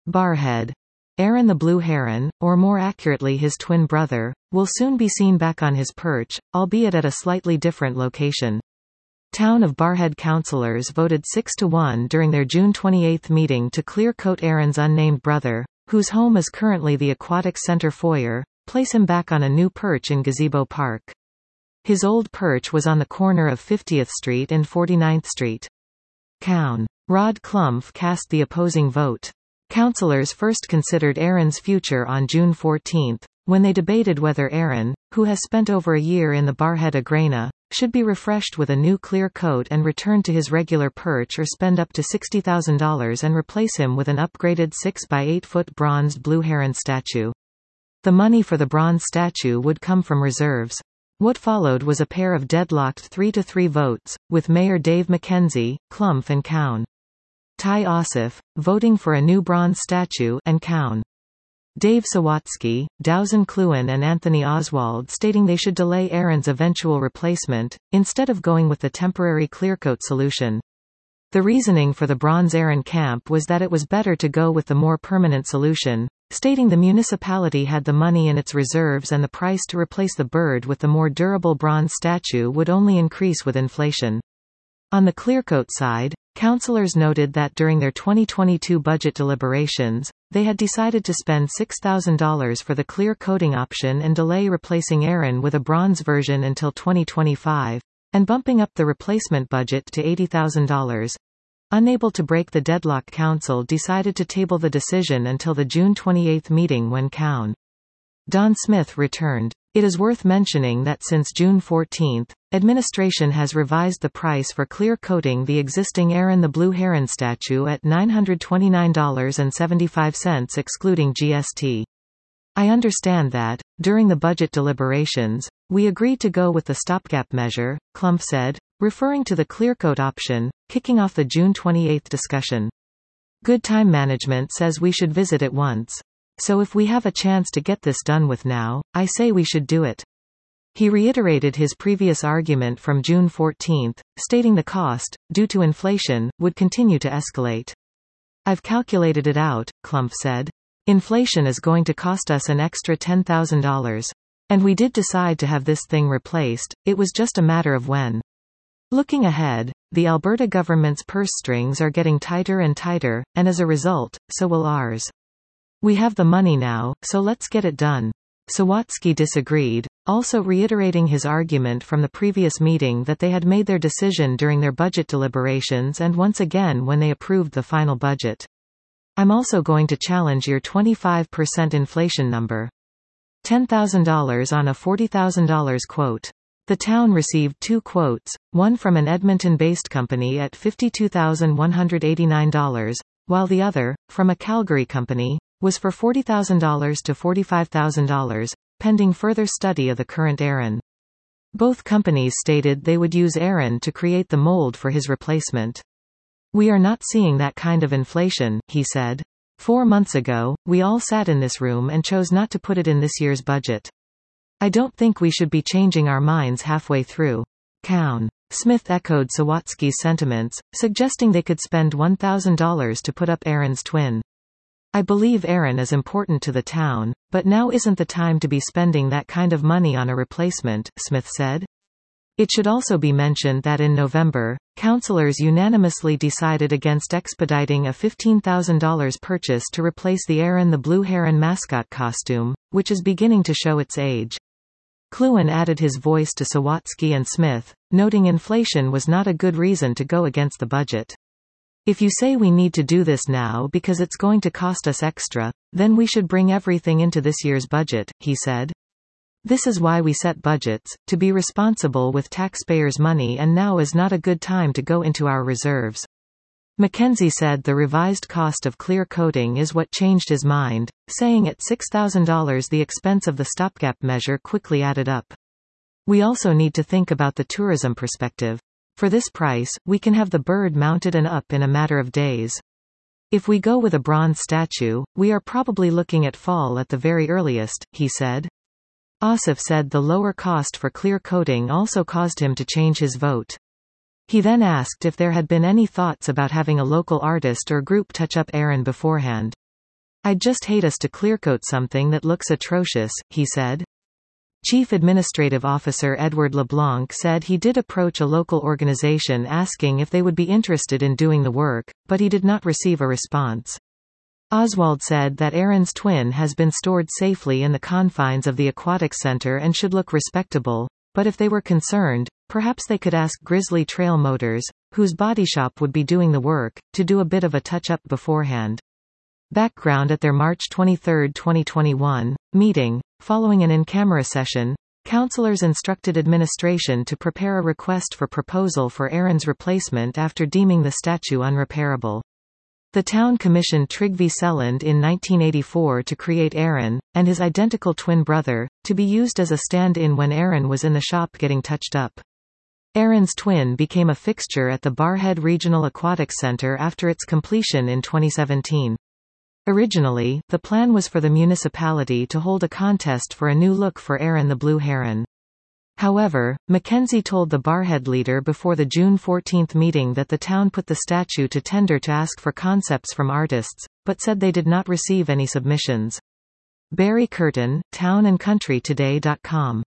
Barrhead. Aaron the Blue Heron, or more accurately his twin brother, will soon be seen back on his perch, albeit at a slightly different location. Town of Barrhead councillors voted 6-1 during their June 28 meeting to clear-coat Aaron's unnamed brother, whose home is currently the Aquatic Centre foyer, place him back on a new perch in Gazebo Park. His old perch was on the corner of 50th Street and 49th Street. Cown. Rod Clumph cast the opposing vote. Councillors first considered Aaron's future on June 14, when they debated whether Aaron, who has spent over a year in the Barrhead Agrena, should be refreshed with a new clear coat and returned to his regular perch or spend up to $60,000 and replace him with an upgraded 6 by 8 foot bronzed blue heron statue. The money for the bronze statue would come from reserves. What followed was a pair of deadlocked 3-3 votes, with Mayor Dave McKenzie, Clumph and Cown. Ty Ossoff, voting for a new bronze statue, and Cown. Dave Sawatsky, Dowson Cluin and Anthony Oswald stating they should delay Aaron's eventual replacement, instead of going with the temporary clearcoat solution. The reasoning for the bronze Aaron camp was that it was better to go with the more permanent solution, stating the municipality had the money in its reserves and the price to replace the bird with the more durable bronze statue would only increase with inflation. On the clearcoat side, councillors noted that during their 2022 budget deliberations, they had decided to spend $6,000 for the clear coating option and delay replacing Aaron with a bronze version until 2025, and bumping up the replacement budget to $80,000. Unable to break the deadlock, council decided to table the decision until the June 28 meeting when Cown. Don Smith returned. It is worth mentioning that since June 14, administration has revised the price for clear coating the existing Aaron the Blue Heron statue at $929.75 excluding GST. I understand that, during the budget deliberations, we agreed to go with the stopgap measure, Clumph said, referring to the clearcoat option, kicking off the June 28 discussion. Good time management says we should visit it once. So if we have a chance to get this done with now, I say we should do it. He reiterated his previous argument from June 14, stating the cost, due to inflation, would continue to escalate. I've calculated it out, Clumph said. Inflation is going to cost us an extra $10,000. And we did decide to have this thing replaced, it was just a matter of when. Looking ahead, the Alberta government's purse strings are getting tighter and tighter, and as a result, so will ours. We have the money now, so let's get it done. Sawatsky disagreed, also reiterating his argument from the previous meeting that they had made their decision during their budget deliberations and once again when they approved the final budget. I'm also going to challenge your 25% inflation number. $10,000 on a $40,000 quote. The town received 2 quotes, one from an Edmonton-based company at $52,189, while the other, from a Calgary company, was for $40,000 to $45,000, pending further study of the current Aaron. Both companies stated they would use Aaron to create the mold for his replacement. We are not seeing that kind of inflation, he said. 4 months ago, we all sat in this room and chose not to put it in this year's budget. I don't think we should be changing our minds halfway through. Cown. Smith echoed Sawatsky's sentiments, suggesting they could spend $1,000 to put up Aaron's twin. I believe Aaron is important to the town, but now isn't the time to be spending that kind of money on a replacement, Smith said. It should also be mentioned that in November, councillors unanimously decided against expediting a $15,000 purchase to replace the Aaron the Blue Heron mascot costume, which is beginning to show its age. Cluin added his voice to Sawatsky and Smith, noting inflation was not a good reason to go against the budget. If you say we need to do this now because it's going to cost us extra, then we should bring everything into this year's budget, he said. This is why we set budgets, to be responsible with taxpayers' money, and now is not a good time to go into our reserves. McKenzie said the revised cost of clear coating is what changed his mind, saying at $6,000 the expense of the stopgap measure quickly added up. We also need to think about the tourism perspective. For this price, we can have the bird mounted and up in a matter of days. If we go with a bronze statue, we are probably looking at fall at the very earliest, he said. Ossoff said the lower cost for clear coating also caused him to change his vote. He then asked if there had been any thoughts about having a local artist or group touch up Aaron beforehand. "I'd just hate us to clearcoat something that looks atrocious," he said. Chief Administrative Officer Edward LeBlanc said he did approach a local organization asking if they would be interested in doing the work, but he did not receive a response. Oswald said that Aaron's twin has been stored safely in the confines of the aquatic center and should look respectable, but if they were concerned, perhaps they could ask Grizzly Trail Motors, whose body shop would be doing the work, to do a bit of a touch-up beforehand. Background: at their March 23, 2021, meeting, following an in-camera session, councillors instructed administration to prepare a request for proposal for Aaron's replacement after deeming the statue unrepairable. The town commissioned Trygve Selland in 1984 to create Aaron, and his identical twin brother, to be used as a stand-in when Aaron was in the shop getting touched up. Aaron's twin became a fixture at the Barrhead Regional Aquatic Centre after its completion in 2017. Originally, the plan was for the municipality to hold a contest for a new look for Aaron the Blue Heron. However, Mackenzie told the Barrhead leader before the June 14 meeting that the town put the statue to tender to ask for concepts from artists, but said they did not receive any submissions. Barry Curtin, townandcountrytoday.com